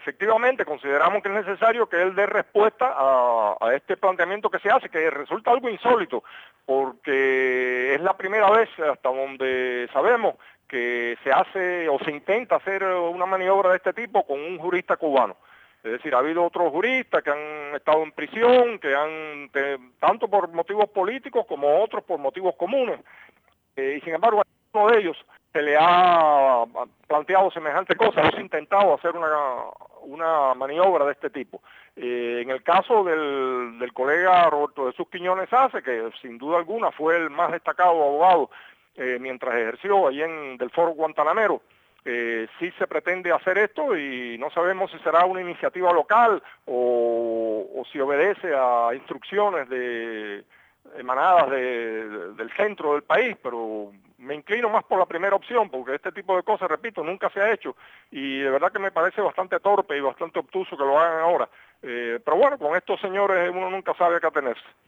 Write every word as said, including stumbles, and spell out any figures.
efectivamente consideramos que es necesario que él dé respuesta a, a este planteamiento que se hace, que resulta algo insólito, porque es la primera vez hasta donde sabemos que se hace o se intenta hacer una maniobra de este tipo con un jurista cubano. Es decir, ha habido otros juristas que han estado en prisión, que han, te, tanto por motivos políticos como otros por motivos comunes, eh, y sin embargo a uno de ellos se le ha planteado semejante cosa, se ha intentado hacer una, una maniobra de este tipo. Eh, en el caso del, del colega Roberto Jesús Quiñones Ace, que sin duda alguna fue el más destacado abogado eh, mientras ejerció allí en del Foro Guantanamero, eh, sí se pretende hacer esto y no sabemos si será una iniciativa local o, o si obedece a instrucciones de emanadas de, de, del centro del país, pero me inclino más por la primera opción, porque este tipo de cosas, repito, nunca se ha hecho y de verdad que me parece bastante torpe y bastante obtuso que lo hagan ahora. Eh, pero bueno, con estos señores uno nunca sabe a qué atenerse.